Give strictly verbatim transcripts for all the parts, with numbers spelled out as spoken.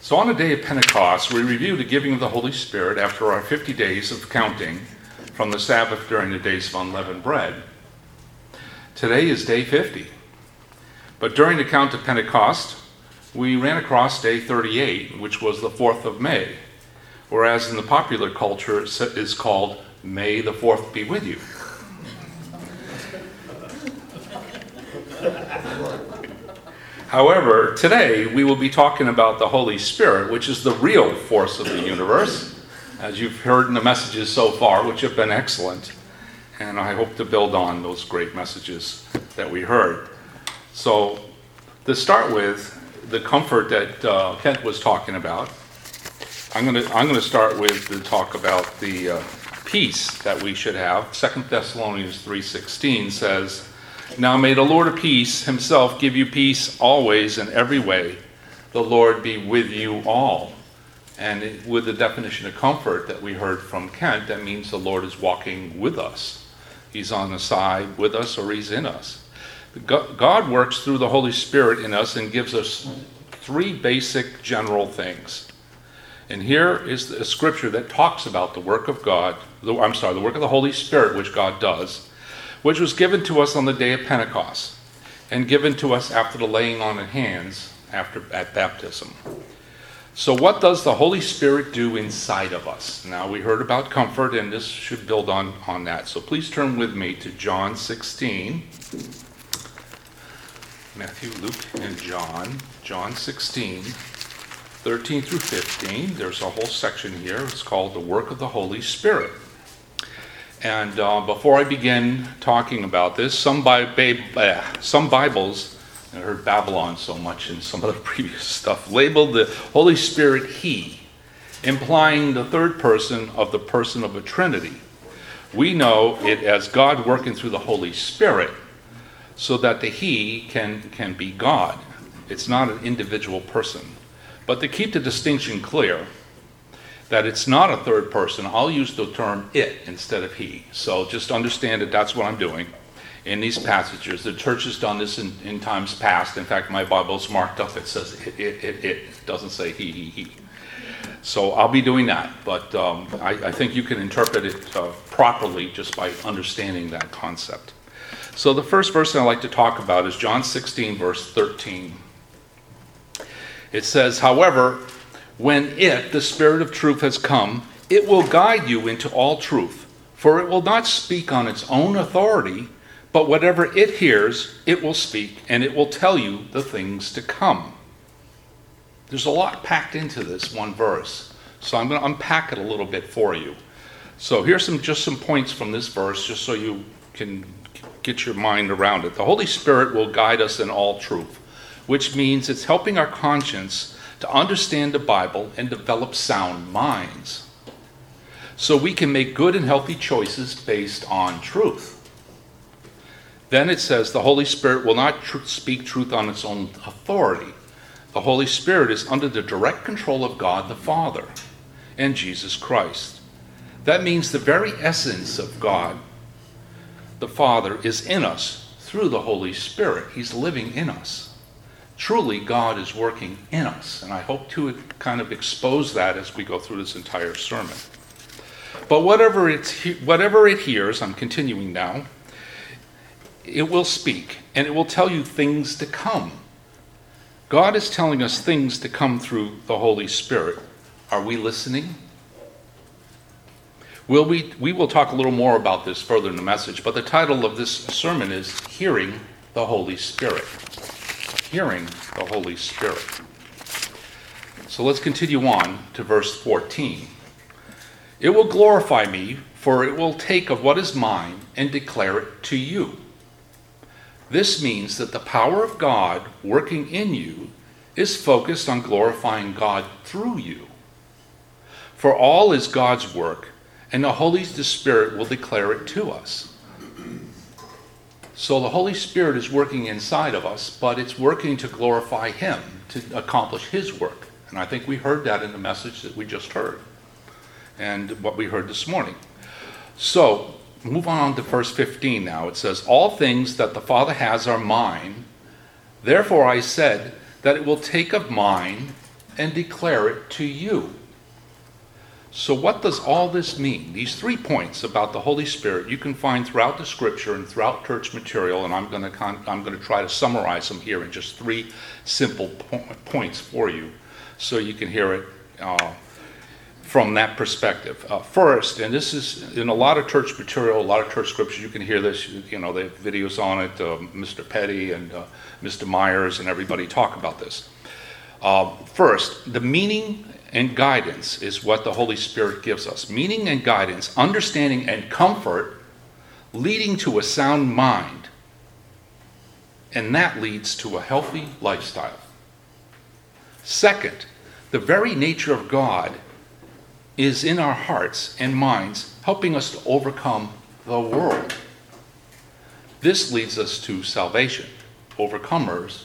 So on the day of Pentecost, we review the giving of the Holy Spirit after our fifty days of counting from the Sabbath during the days of unleavened bread. Today is day fifty. But during the count of Pentecost, we ran across day thirty-eight, which was the fourth of May, whereas in the popular culture it is called May the fourth be with you. However, today we will be talking about the Holy Spirit, which is the real force of the universe, as you've heard in the messages so far, which have been excellent. And I hope to build on those great messages that we heard. So, to start with, the comfort that uh, Kent was talking about, I'm going to I'm going to start with the talk about the uh, peace that we should have. Second Thessalonians three sixteen says, "Now may the Lord of peace himself give you peace always in every way. The Lord be with you all." And it, with the definition of comfort that we heard from Kent, that means the Lord is walking with us. He's on the side with us, or he's in us. God works through the Holy Spirit in us and gives us three basic general things. And here is a scripture that talks about the work of God, I'm sorry, the work of the Holy Spirit, which God does, which was given to us on the day of Pentecost and given to us after the laying on of hands after at baptism. So what does the Holy Spirit do inside of us? Now, we heard about comfort, and this should build on, on that. So please turn with me to John sixteen. Matthew, Luke, and John. John sixteen, thirteen through fifteen. There's a whole section here. It's called the work of the Holy Spirit. And uh, before I begin talking about this, some, Bi- uh, some Bibles, I heard Babylon so much in some of the previous stuff, labeled the Holy Spirit He, implying the third person of the person of a Trinity. We know it as God working through the Holy Spirit so that the He can, can be God. It's not an individual person. But to keep the distinction clear, that it's not a third person, I'll use the term it instead of he. So just understand that that's what I'm doing in these passages. The church has done this in, in times past. In fact, my Bible's marked up. It says it, it, it, it. It doesn't say he, he, he. So I'll be doing that. But um, I, I think you can interpret it uh, properly just by understanding that concept. So the first verse I'd like to talk about is John sixteen, verse thirteen. It says, "However, when it, the Spirit of truth, has come, it will guide you into all truth. For it will not speak on its own authority, but whatever it hears, it will speak, and it will tell you the things to come." There's a lot packed into this one verse, so I'm going to unpack it a little bit for you. So here's some just some points from this verse, just so you can get your mind around it. The Holy Spirit will guide us in all truth, which means it's helping our conscience to understand the Bible and develop sound minds, so we can make good and healthy choices based on truth. Then it says the Holy Spirit will not tr- speak truth on its own authority. The Holy Spirit is under the direct control of God the Father and Jesus Christ. That means the very essence of God the Father is in us through the Holy Spirit. He's living in us. Truly, God is working in us, and I hope to kind of expose that as we go through this entire sermon. But whatever it, whatever it hears, I'm continuing now, it will speak, and it will tell you things to come. God is telling us things to come through the Holy Spirit. Are we listening? Will we, we will talk a little more about this further in the message, but the title of this sermon is Hearing the Holy Spirit. Hearing the Holy Spirit. So let's continue on to verse fourteen. "It will glorify me, for it will take of what is mine and declare it to you." This means that the power of God working in you is focused on glorifying God through you. For all is God's work, and the Holy Spirit will declare it to us. So the Holy Spirit is working inside of us, but it's working to glorify Him, to accomplish His work. And I think we heard that in the message that we just heard, and what we heard this morning. So, move on to verse fifteen now. It says, "All things that the Father has are mine. Therefore I said that it will take of mine and declare it to you. So what does all this mean? These three points about the Holy Spirit you can find throughout the scripture and throughout church material, and I'm going to con- I'm going to try to summarize them here in just three simple po- points for you so you can hear it uh, from that perspective. Uh, first, and this is in a lot of church material, a lot of church scriptures, you can hear this, you know, they have videos on it, uh, Mister Petty and uh, Mister Myers and everybody talk about this. Uh, first, the meaning and guidance is what the Holy Spirit gives us. Meaning and guidance, understanding and comfort, leading to a sound mind. And that leads to a healthy lifestyle. Second, the very nature of God is in our hearts and minds, helping us to overcome the world. This leads us to salvation. Overcomers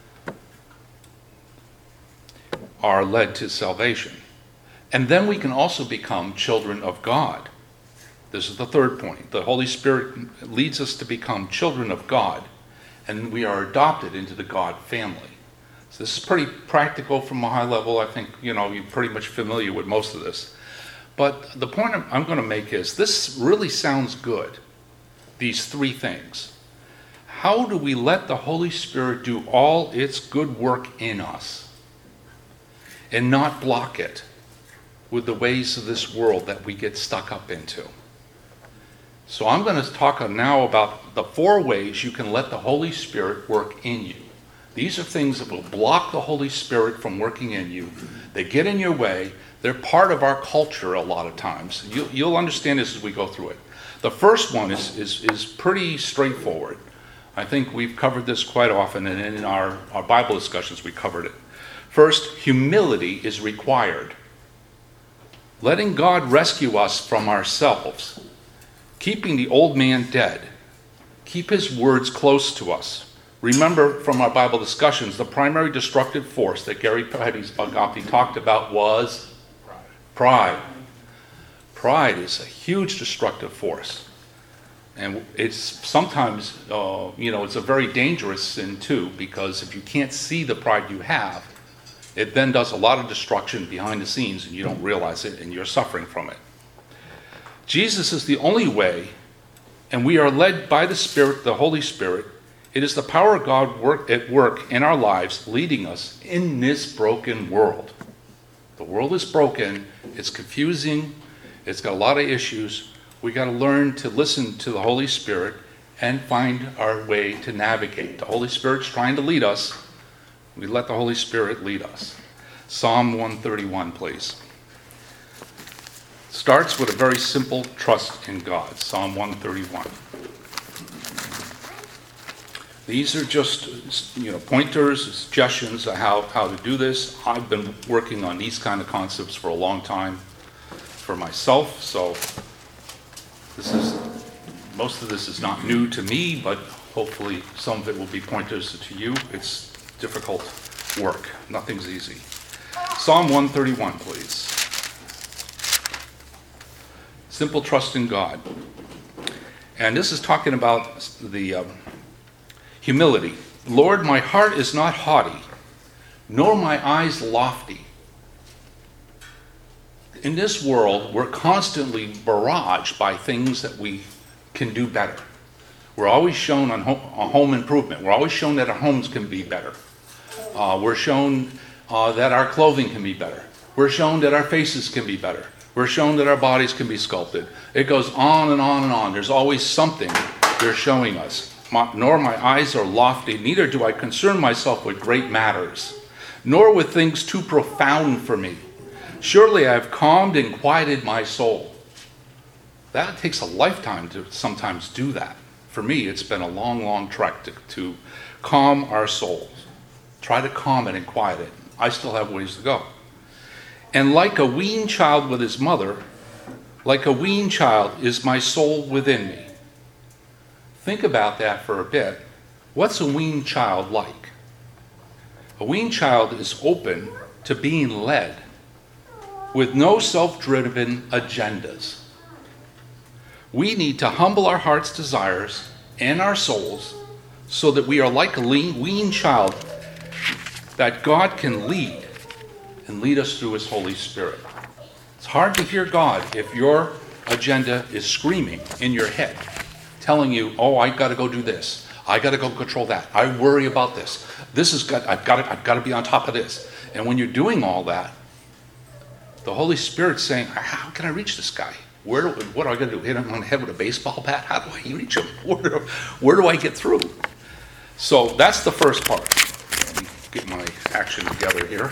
are led to salvation. And then we can also become children of God. This is the third point. The Holy Spirit leads us to become children of God, and we are adopted into the God family. So this is pretty practical from a high level. I think, you know, you're pretty much familiar with most of this. But the point I'm, I'm going to make is this really sounds good, these three things. How do we let the Holy Spirit do all its good work in us and not block it with the ways of this world that we get stuck up into? So I'm going to talk now about the four ways you can let the Holy Spirit work in you. These are things that will block the Holy Spirit from working in you. They get in your way. They're part of our culture a lot of times. You, you'll understand this as we go through it. The first one is, is, is pretty straightforward. I think we've covered this quite often, and in our, our Bible discussions we covered it. First, humility is required. Letting God rescue us from ourselves. Keeping the old man dead. Keep his words close to us. Remember from our Bible discussions, the primary destructive force that Gary Petty's Agape talked about was pride. Pride is a huge destructive force. And it's sometimes, uh, you know, it's a very dangerous sin too, because if you can't see the pride you have, it then does a lot of destruction behind the scenes and you don't realize it and you're suffering from it. Jesus is the only way, and we are led by the Spirit, the Holy Spirit. It is the power of God work, at work in our lives, leading us in this broken world. The world is broken, it's confusing, it's got a lot of issues. We got to learn to listen to the Holy Spirit and find our way to navigate. The Holy Spirit's trying to lead us. We let the Holy Spirit lead us. Psalm one thirty-one, please. Starts with a very simple trust in God. Psalm one thirty-one. These are just, you know, pointers, suggestions of how, how to do this. I've been working on these kind of concepts for a long time for myself, so this is most of this is not new to me, but hopefully some of it will be pointers to you. It's difficult work. Nothing's easy. Psalm one thirty-one, please. Simple trust in God. And this is talking about the um, humility. Lord, my heart is not haughty, nor my eyes lofty. In this world, we're constantly barraged by things that we can do better. We're always shown on home, on home improvement. We're always shown that our homes can be better. Uh, we're shown uh, that our clothing can be better. We're shown that our faces can be better. We're shown that our bodies can be sculpted. It goes on and on and on. There's always something they're showing us. My, nor my eyes are lofty, neither do I concern myself with great matters, nor with things too profound for me. Surely I have calmed and quieted my soul. That takes a lifetime to sometimes do that. For me, it's been a long, long trek to, to calm our souls. Try to calm it and quiet it. I still have ways to go. And like a weaned child with his mother, like a weaned child is my soul within me. Think about that for a bit. What's a weaned child like? A weaned child is open to being led with no self-driven agendas. We need to humble our heart's desires and our souls so that we are like a weaned child that God can lead and lead us through his Holy Spirit. It's hard to hear God if your agenda is screaming in your head, telling you, oh, I got to go do this. I got to go control that. I worry about this. This is got. I've got to. I've got to be on top of this. And when you're doing all that, the Holy Spirit's saying, how can I reach this guy? Where? Do, what do I got to do? Hit him on the head with a baseball bat? How do I reach him? Where do, where do I get through? So that's the first part. Let me get my action together here.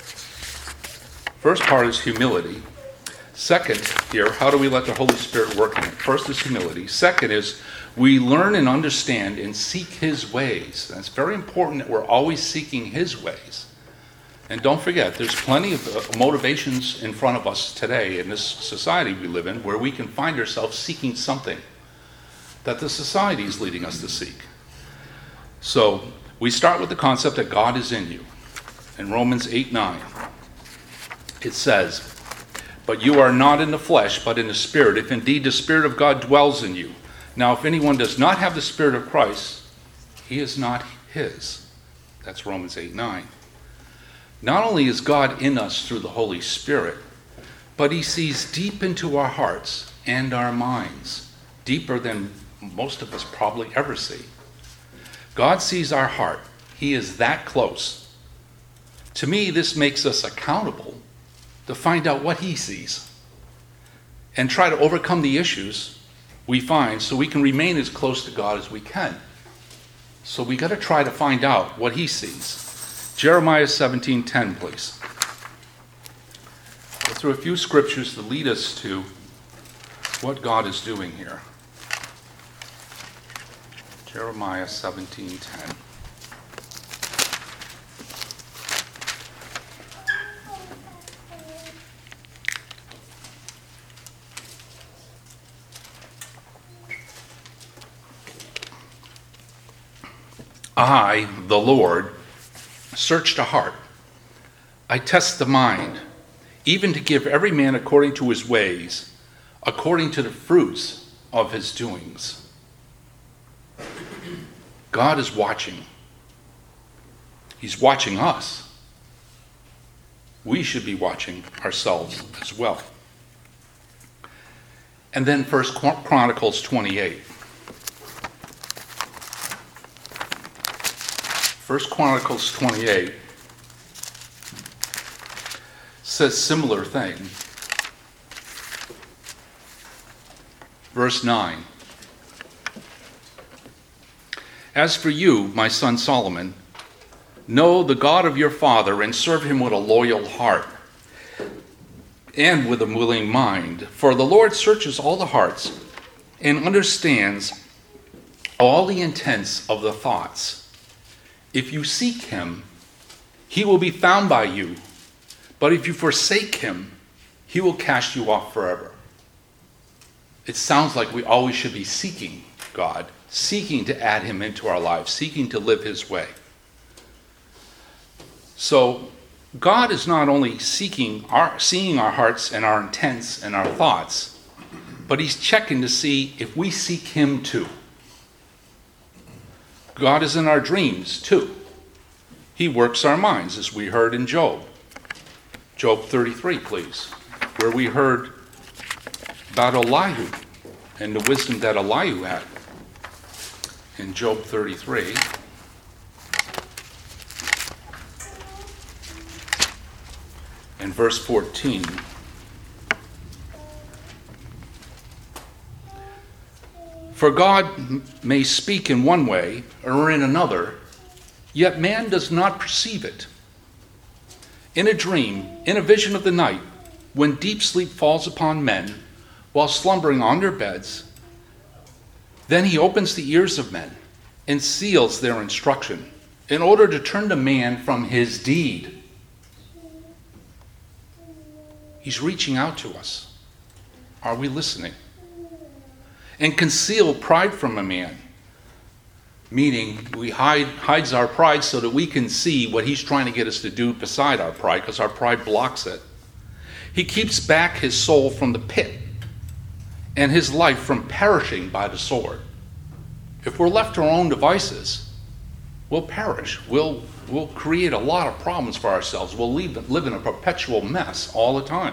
First part is humility. Second, here, how do we let the Holy Spirit work in it? First is humility. Second is we learn and understand and seek his ways. And it's very important that we're always seeking his ways. And don't forget, there's plenty of motivations in front of us today in this society we live in where we can find ourselves seeking something that the society is leading us to seek. So we start with the concept that God is in you. In Romans eight nine, it says, but you are not in the flesh, but in the Spirit, if indeed the Spirit of God dwells in you. Now, if anyone does not have the Spirit of Christ, he is not his. That's Romans eight nine. Not only is God in us through the Holy Spirit, but he sees deep into our hearts and our minds, deeper than most of us probably ever see. God sees our heart. He is that close. To me, this makes us accountable to find out what he sees and try to overcome the issues we find so we can remain as close to God as we can. So we got to try to find out what he sees. Jeremiah seventeen ten, please. Go through a few scriptures to lead us to what God is doing here. Jeremiah seventeen ten. I, the Lord, search the heart. I test the mind, even to give every man according to his ways, according to the fruits of his doings. God is watching. He's watching us. We should be watching ourselves as well. And then First Chronicles twenty-eight. First Chronicles twenty-eight says similar thing. Verse nine. As for you, my son Solomon, know the God of your father and serve him with a loyal heart and with a willing mind. For the Lord searches all the hearts and understands all the intents of the thoughts. If you seek him, he will be found by you. But if you forsake him, he will cast you off forever. It sounds like we always should be seeking God, seeking to add him into our lives, seeking to live his way. So God is not only seeking our, seeing our hearts and our intents and our thoughts, but he's checking to see if we seek him too. God is in our dreams too. He works our minds, as we heard in Job. Job thirty-three, please, where we heard about Elihu and the wisdom that Elihu had. In Job thirty-three, in verse fourteen, for God may speak in one way or in another, yet man does not perceive it. In a dream, in a vision of the night, when deep sleep falls upon men while slumbering on their beds, then he opens the ears of men and seals their instruction in order to turn the man from his deed. He's reaching out to us. Are we listening? And conceal pride from a man, meaning we hide hides our pride so that we can see what he's trying to get us to do beside our pride, because our pride blocks it. He keeps back his soul from the pit and his life from perishing by the sword. If we're left to our own devices, we'll perish. We'll, we'll create a lot of problems for ourselves. We'll live, live in a perpetual mess all the time.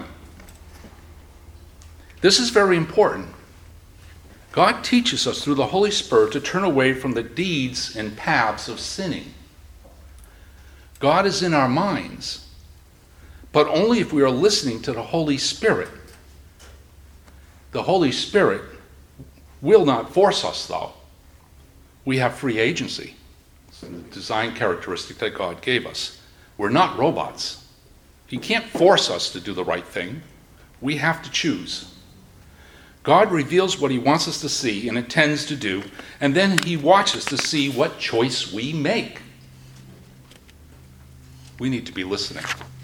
This is very important. God teaches us through the Holy Spirit to turn away from the deeds and paths of sinning. God is in our minds, but only if we are listening to the Holy Spirit. The Holy Spirit will not force us, though. We have free agency. It's a design characteristic that God gave us. We're not robots. He can't force us to do the right thing. We have to choose. God reveals what he wants us to see and intends to do, and then he watches to see what choice we make. We need to be listening.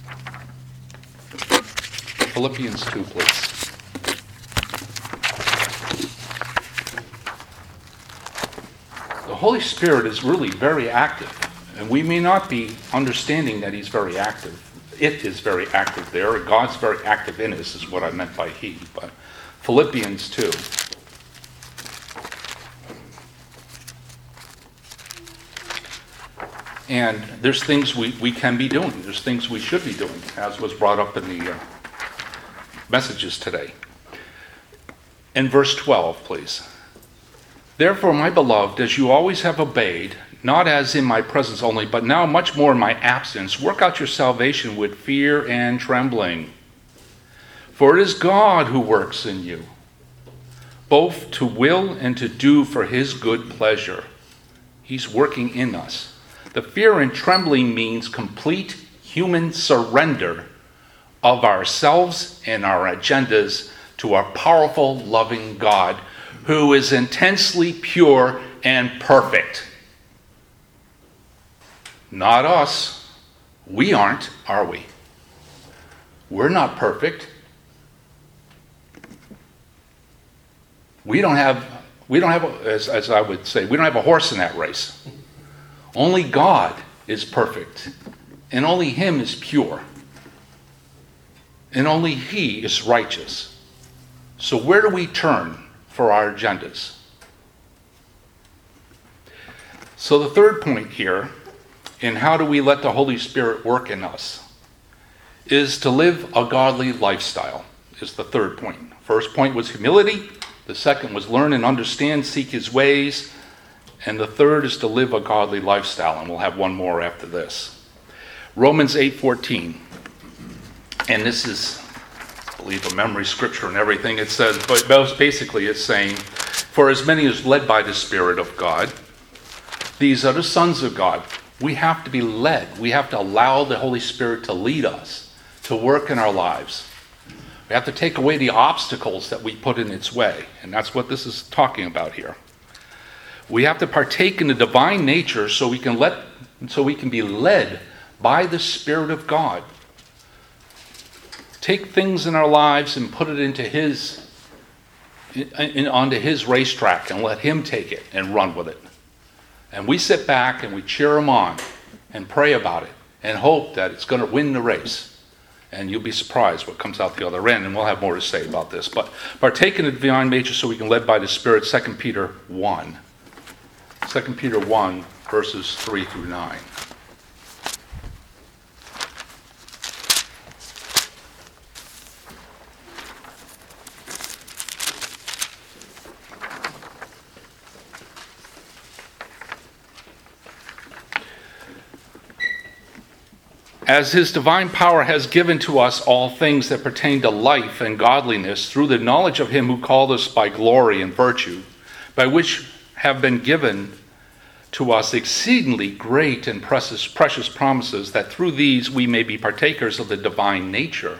Philippians two, please. The Holy Spirit is really very active, and we may not be understanding that he's very active. It is very active there. God's very active in us is what I meant by he. But Philippians two. And there's things we, we can be doing. There's things we should be doing, as was brought up in the uh, messages today. In verse twelve, please. Therefore, my beloved, as you always have obeyed, not as in my presence only, but now much more in my absence, work out your salvation with fear and trembling. For it is God who works in you, both to will and to do for his good pleasure. He's working in us. The fear and trembling means complete human surrender of ourselves and our agendas to our powerful, loving God, who is intensely pure and perfect. Not us. We aren't, are we? We're not perfect. We don't have, we don't have, as, as I would say, we don't have a horse in that race. Only God is perfect, and only him is pure, and only he is righteous. So where do we turn for our agendas? So the third point here, in how do we let the Holy Spirit work in us, is to live a godly lifestyle, is the third point. First point was humility. The second was learn and understand, seek his ways. And the third is to live a godly lifestyle. And we'll have one more after this. Romans eight fourteen. And this is, I believe, a memory scripture and everything. It says, but basically it's saying, for as many as led by the Spirit of God, these are the sons of God. We have to be led. We have to allow the Holy Spirit to lead us, to work in our lives. We have to take away the obstacles that we put in its way. And that's what this is talking about here. We have to partake in the divine nature so we can let, so we can be led by the Spirit of God. Take things in our lives and put it into his, in, in, onto his racetrack and let him take it and run with it. And we sit back and we cheer him on and pray about it and hope that it's going to win the race. And you'll be surprised what comes out the other end, and we'll have more to say about this. But partake in the divine nature so we can led by the Spirit, Second Peter one. Second Peter one, verses three through nine. As his divine power has given to us all things that pertain to life and godliness through the knowledge of him who called us by glory and virtue, by which have been given to us exceedingly great and precious, precious promises, that through these we may be partakers of the divine nature.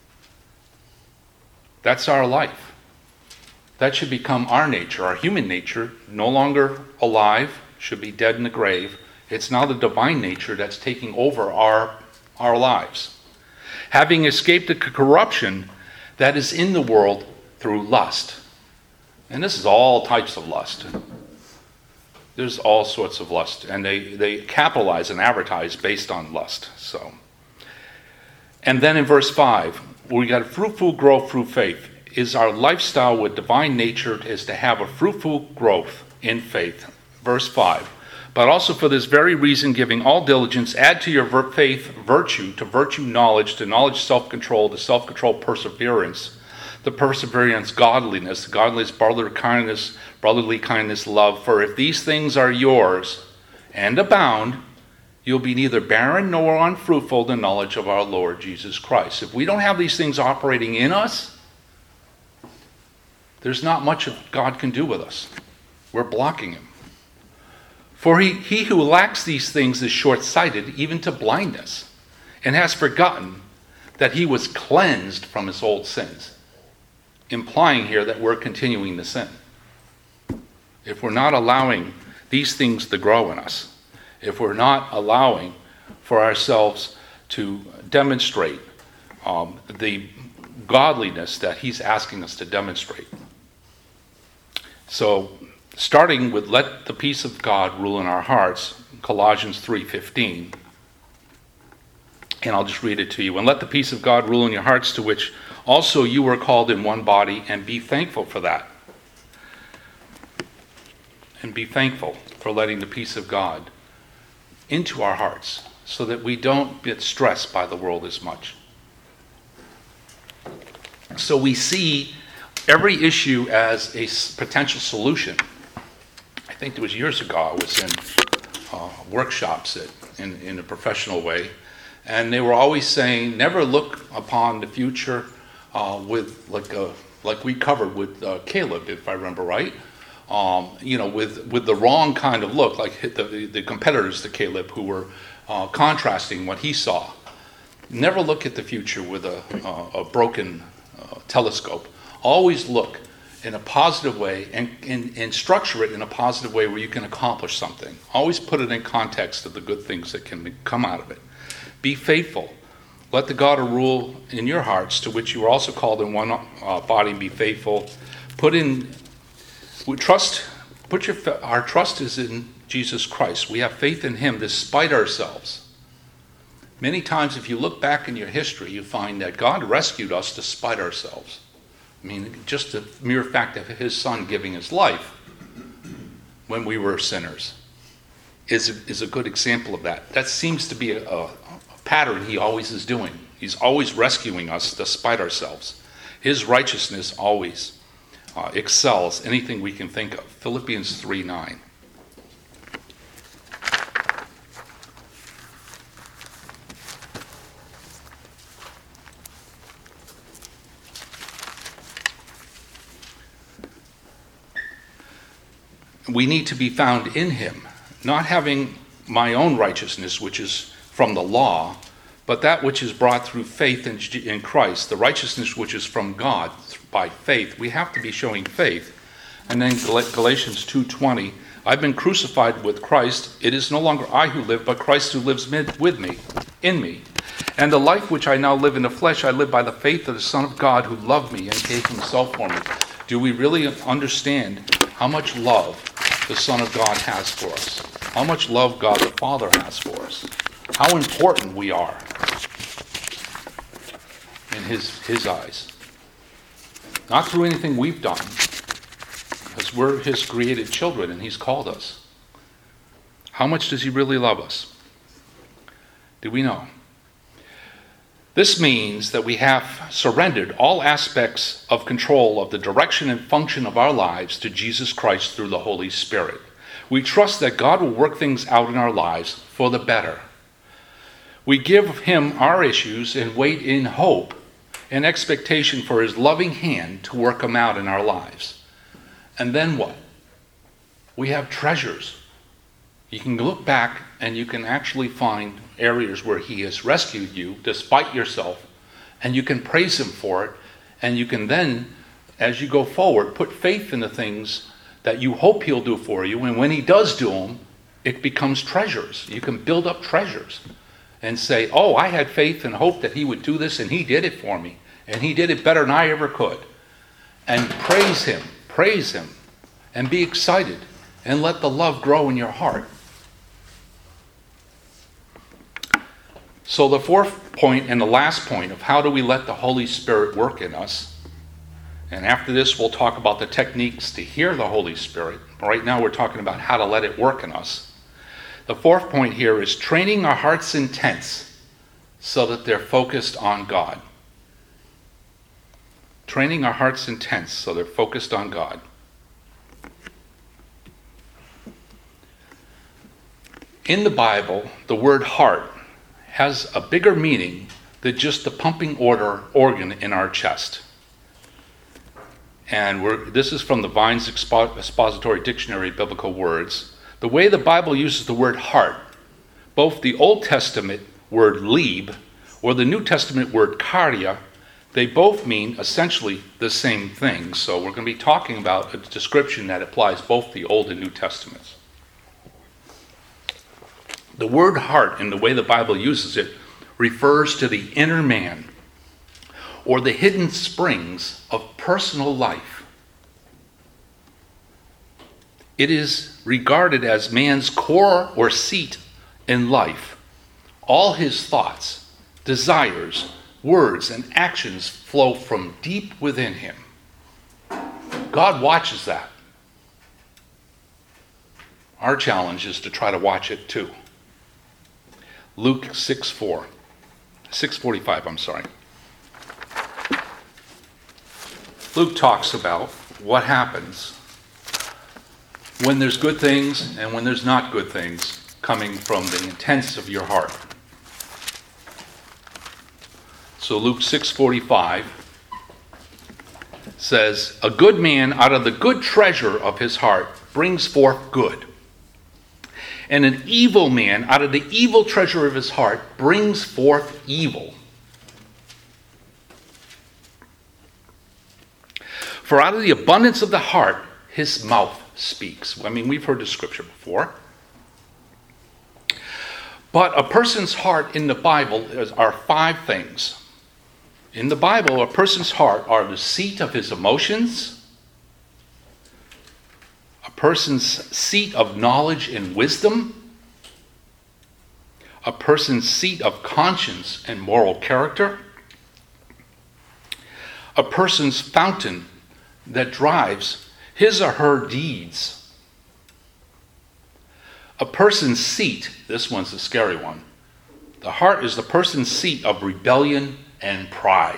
That's our life. That should become our nature, our human nature, no longer alive, should be dead in the grave. It's now the divine nature that's taking over our our lives, having escaped the corruption that is in the world through lust. And this is all types of lust. There's all sorts of lust, and they, they capitalize and advertise based on lust. So, and then in verse five, we got fruitful growth through faith. Is our lifestyle with divine nature is to have a fruitful growth in faith. Verse five, But also for this very reason, giving all diligence, add to your vir- faith virtue, to virtue knowledge, to knowledge self-control, to self-control perseverance, to perseverance godliness, to godliness brotherly kindness, brotherly kindness love. For if these things are yours and abound, you'll be neither barren nor unfruitful in the knowledge of our Lord Jesus Christ. If we don't have these things operating in us, there's not much of God can do with us. We're blocking him. For he, he who lacks these things is short-sighted, even to blindness, and has forgotten that he was cleansed from his old sins. Implying here that we're continuing to sin. If we're not allowing these things to grow in us, if we're not allowing for ourselves to demonstrate um, the godliness that he's asking us to demonstrate. So, starting with let the peace of God rule in our hearts, Colossians three fifteen. And I'll just read it to you. And let the peace of God rule in your hearts, to which also you were called in one body, and be thankful for that. And be thankful for letting the peace of God into our hearts, so that we don't get stressed by the world as much. So we see every issue as a potential solution. I think it was years ago I was in uh, workshops at, in, in a professional way, and they were always saying, never look upon the future uh, with like a, like we covered with uh, Caleb, if I remember right. Um, you know, with, with the wrong kind of look, like the, the competitors to Caleb who were uh, contrasting what he saw. Never look at the future with a, uh, a broken uh, telescope. Always look in a positive way and, and, and structure it in a positive way where you can accomplish something. Always put it in context of the good things that can come out of it. Be faithful. Let the God rule in your hearts, to which you are also called in one uh, body, and be faithful. Put in, we trust, put your, our trust is in Jesus Christ. We have faith in him despite ourselves. Many times if you look back in your history, you find that God rescued us despite ourselves. I mean, just the mere fact of his son giving his life when we were sinners is a, is a good example of that. That seems to be a, a, a pattern he always is doing. He's always rescuing us despite ourselves. His righteousness always uh, excels anything we can think of. Philippians three nine. We need to be found in him, not having my own righteousness, which is from the law, but that which is brought through faith in, in Christ, the righteousness which is from God by faith. We have to be showing faith. And then Galatians two twenty, I've been crucified with Christ. It is no longer I who live, but Christ who lives with me, in me. And the life which I now live in the flesh, I live by the faith of the Son of God who loved me and gave himself for me. Do we really understand how much love the Son of God has for us? How much love God the Father has for us? How important we are in his, his eyes. Not through anything we've done, because we're his created children and he's called us. How much does he really love us? Do we know? This means that we have surrendered all aspects of control of the direction and function of our lives to Jesus Christ through the Holy Spirit. We trust that God will work things out in our lives for the better. We give him our issues and wait in hope and expectation for his loving hand to work them out in our lives. And then what? We have treasures. You can look back and you can actually find areas where he has rescued you despite yourself, and you can praise him for it, and you can then, as you go forward, put faith in the things that you hope he'll do for you, and when he does do them, it becomes treasures. You can build up treasures and say, oh, I had faith and hope that he would do this, and he did it for me, and he did it better than I ever could. And praise him, praise him, and be excited, and let the love grow in your heart. So the fourth point and the last point of how do we let the Holy Spirit work in us, and after this we'll talk about the techniques to hear the Holy Spirit. Right now we're talking about how to let it work in us. The fourth point here is training our hearts intents so that they're focused on God. Training our hearts intents so they're focused on God. In the Bible, the word heart has a bigger meaning than just the pumping order organ in our chest. And we're, this is from the Vine's Expo- Expository Dictionary of Biblical Words. The way the Bible uses the word heart, both the Old Testament word lib or the New Testament word cardia, they both mean essentially the same thing. So we're going to be talking about a description that applies both the Old and New Testaments. The word heart, in the way the Bible uses it, refers to the inner man or the hidden springs of personal life. It is regarded as man's core or seat in life. All his thoughts, desires, words, and actions flow from deep within him. God watches that. Our challenge is to try to watch it too. Luke six four, six forty-five, I'm sorry. Luke talks about what happens when there's good things and when there's not good things coming from the intents of your heart. So Luke six forty-five says, "A good man out of the good treasure of his heart brings forth good. And an evil man out of the evil treasure of his heart brings forth evil. For out of the abundance of the heart, his mouth speaks." I mean, we've heard the scripture before. But a person's heart in the Bible are five things. In the Bible, a person's heart are the seat of his emotions, a person's seat of knowledge and wisdom, a person's seat of conscience and moral character, a person's fountain that drives his or her deeds, a person's seat, this one's the scary one, the heart is the person's seat of rebellion and pride.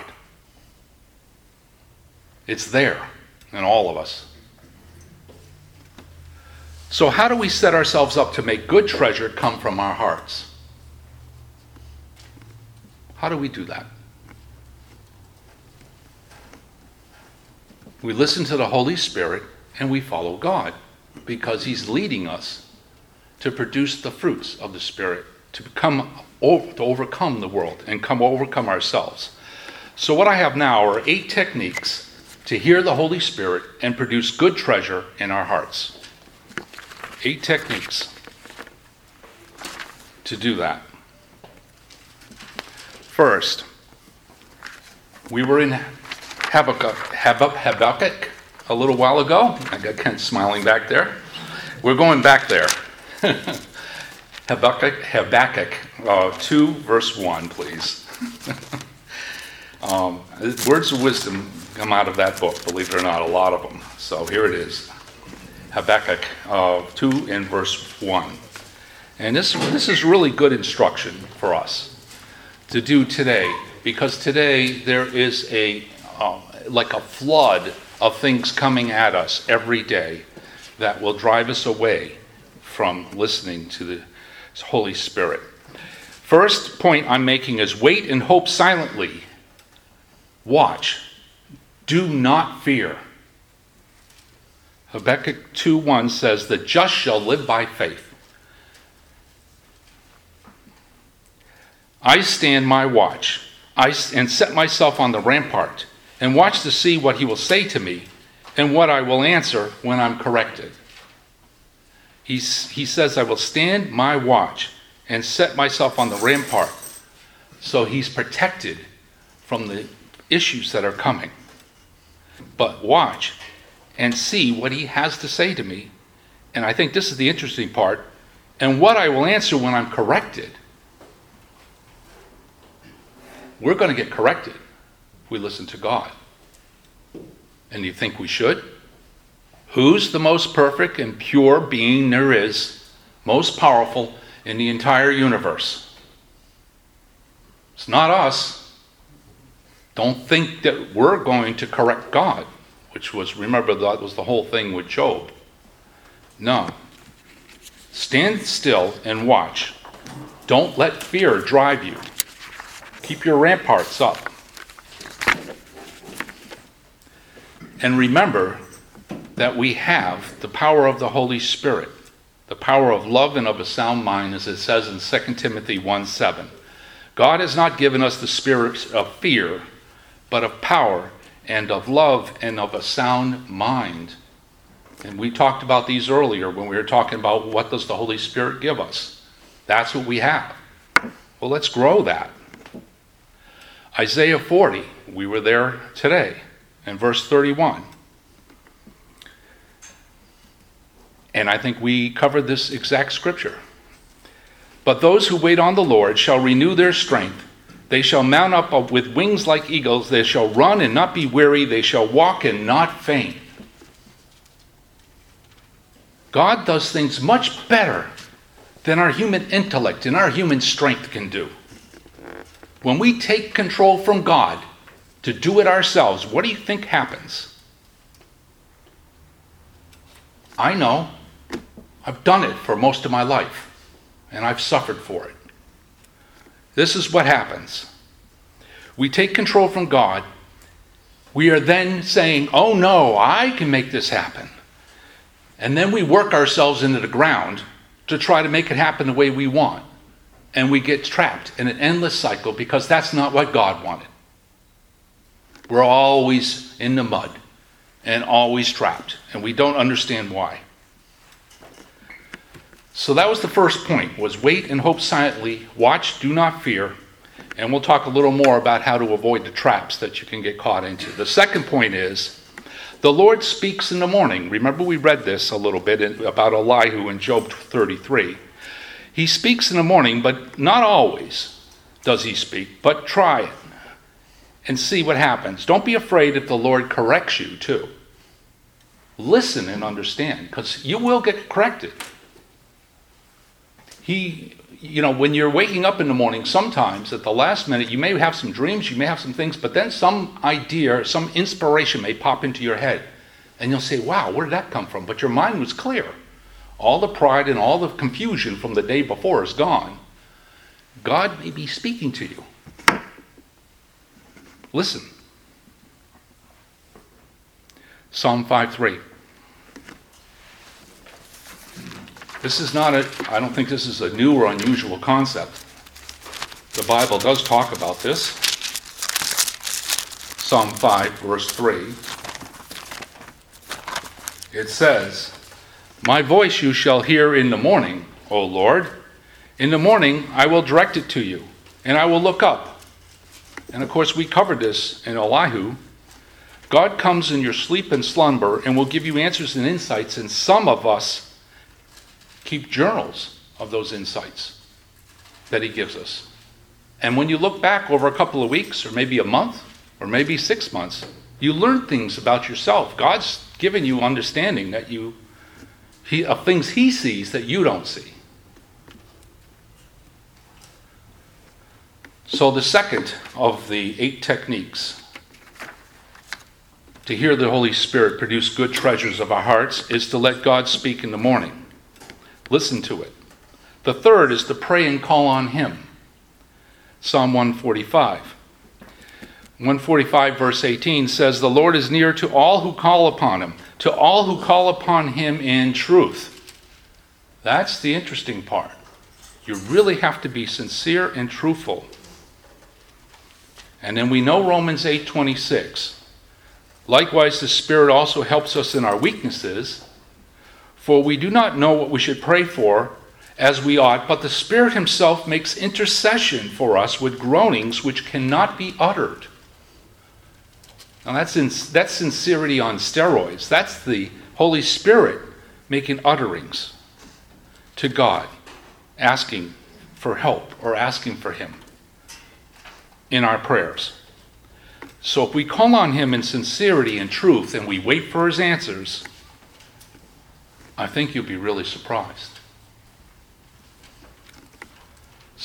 It's there in all of us. So how do we set ourselves up to make good treasure come from our hearts? How do we do that? We listen to the Holy Spirit and we follow God because he's leading us to produce the fruits of the Spirit, to become to overcome the world and come overcome ourselves. So what I have now are eight techniques to hear the Holy Spirit and produce good treasure in our hearts. Eight techniques to do that. First, we were in Habakkuk, Habakkuk, Habakkuk a little while ago. I got Ken smiling back there. We're going back there. Habakkuk, Habakkuk uh, two, verse one, please. um, words of wisdom come out of that book, believe it or not, a lot of them. So here it is. Habakkuk uh, two and verse one. And this, this is really good instruction for us to do today, because today there is a um, like a flood of things coming at us every day that will drive us away from listening to the Holy Spirit. First point I'm making is wait and hope silently. Watch. Do not fear. Habakkuk two one says, "The just shall live by faith. I stand my watch I, and set myself on the rampart and watch to see what he will say to me and what I will answer when I'm corrected." He's, he says, I will stand my watch and set myself on the rampart. So he's protected from the issues that are coming. But watch and see what he has to say to me. And I think this is the interesting part. And what I will answer when I'm corrected. We're going to get corrected if we listen to God. And you think we should? Who's the most perfect and pure being there is? most powerful in the entire universe. It's not us. Don't think that we're going to correct God, which was, remember, that was the whole thing with Job. No. Stand still and watch. Don't let fear drive you. Keep your ramparts up. And remember that we have the power of the Holy Spirit, the power of love and of a sound mind, as it says in Second Timothy one seven. God has not given us the spirit of fear, but of power and of love and of a sound mind. And we talked about these earlier when we were talking about what does the Holy Spirit give us. That's what we have. Well, let's grow that. Isaiah forty, we were there today, in verse thirty-one. And I think we covered this exact scripture. But those who wait on the Lord shall renew their strength. They shall mount up with wings like eagles. They shall run and not be weary. They shall walk and not faint. God does things much better than our human intellect and our human strength can do. When we take control from God to do it ourselves, what do you think happens? I know. I've done it for most of my life, and I've suffered for it. This is what happens. We take control from God. We are then saying, oh no, I can make this happen. And then we work ourselves into the ground to try to make it happen the way we want. And we get trapped in an endless cycle because that's not what God wanted. We're always in the mud and always trapped, and we don't understand why. So that was the first point, was wait and hope silently, watch, do not fear, and we'll talk a little more about how to avoid the traps that you can get caught into. The second point is, the Lord speaks in the morning. Remember we read this a little bit about Elihu in Job thirty-three. He speaks in the morning, but not always does he speak, but try it and see what happens. Don't be afraid if the Lord corrects you too. Listen and understand, because you will get corrected. He, you know, when you're waking up in the morning, sometimes at the last minute, you may have some dreams, you may have some things, but then some idea, some inspiration may pop into your head. And you'll say, wow, where did that come from? But your mind was clear. All the pride and all the confusion from the day before is gone. God may be speaking to you. Listen. Psalm five three. This is not a, I don't think this is a new or unusual concept. The Bible does talk about this. Psalm five, verse three. It says, my voice you shall hear in the morning, O Lord. In the morning I will direct it to you, and I will look up. And of course we covered this in Elihu. God comes in your sleep and slumber and will give you answers and insights, and some of us keep journals of those insights that he gives us. And when you look back over a couple of weeks, or maybe a month, or maybe six months, you learn things about yourself. God's given you understanding that you, he, of things he sees that you don't see. So the second of the eight techniques to hear the Holy Spirit produce good treasures of our hearts is to let God speak in the morning. Listen to it. The third is to pray and call on him. Psalm one forty-five. one forty-five verse eighteen says, the Lord is near to all who call upon him, to all who call upon him in truth. That's the interesting part. You really have to be sincere and truthful. And then we know Romans eight twenty-six. Likewise, the Spirit also helps us in our weaknesses, for we do not know what we should pray for as we ought, but the Spirit himself makes intercession for us with groanings which cannot be uttered. Now that's, in, that's sincerity on steroids. That's the Holy Spirit making utterings to God, asking for help or asking for him in our prayers. So if we call on him in sincerity and truth and we wait for his answers, I think you'll be really surprised.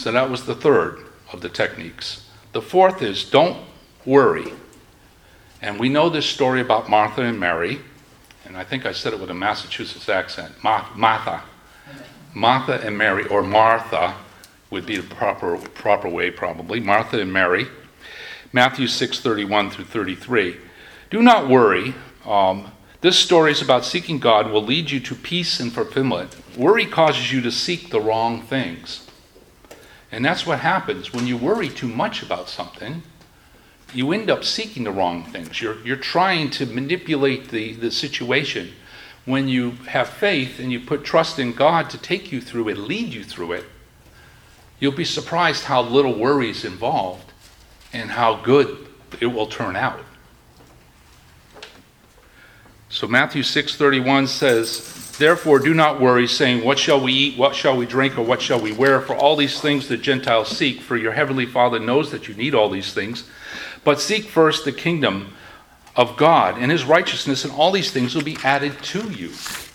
So that was the third of the techniques. The fourth is don't worry. And we know this story about Martha and Mary, and I think I said it with a Massachusetts accent. Ma- Martha. Martha and Mary, or Martha would be the proper proper way probably. Martha and Mary. Matthew six thirty-one through thirty-three. Do not worry. Um, this story is about seeking God will lead you to peace and fulfillment. Worry causes you to seek the wrong things. And that's what happens when you worry too much about something. You end up seeking the wrong things. You're, you're trying to manipulate the, the situation. When you have faith and you put trust in God to take you through it, lead you through it, you'll be surprised how little worry is involved and how good it will turn out. So Matthew six thirty-one says, therefore do not worry, saying, what shall we eat, what shall we drink, or what shall we wear? For all these things the Gentiles seek, for your heavenly Father knows that you need all these things. But seek first the kingdom of God and his righteousness, and all these things will be added to you.